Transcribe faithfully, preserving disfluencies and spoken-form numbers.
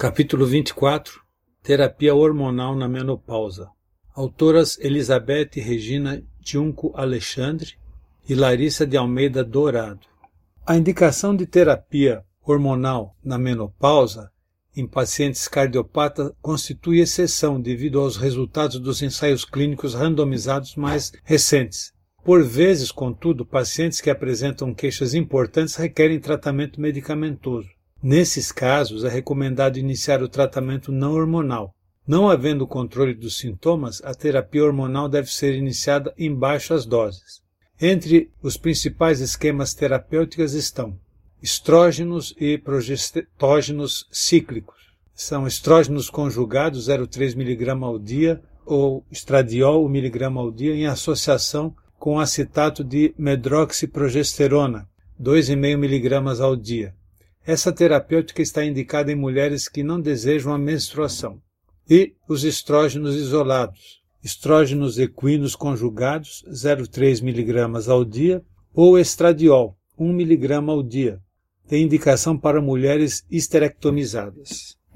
Capítulo vinte e quatro. Terapia hormonal na menopausa. Autoras Elizabeth Regina Junco Alexandre e Larissa de Almeida Dourado. A indicação de terapia hormonal na menopausa em pacientes cardiopatas constitui exceção devido aos resultados dos ensaios clínicos randomizados mais recentes. Por vezes, contudo, pacientes que apresentam queixas importantes requerem tratamento medicamentoso. Nesses casos, é recomendado iniciar o tratamento não hormonal. Não havendo controle dos sintomas, a terapia hormonal deve ser iniciada em baixas doses. Entre os principais esquemas terapêuticos estão estrógenos e progestógenos cíclicos. São estrógenos conjugados zero vírgula três miligramas ao dia ou estradiol um miligrama ao dia em associação com acetato de medroxiprogesterona dois vírgula cinco miligramas ao dia. Essa terapêutica está indicada em mulheres que não desejam a menstruação. E os estrógenos isolados, estrógenos equinos conjugados, zero vírgula três miligramas ao dia, ou estradiol, um miligrama ao dia. Tem indicação para mulheres esterectomizadas.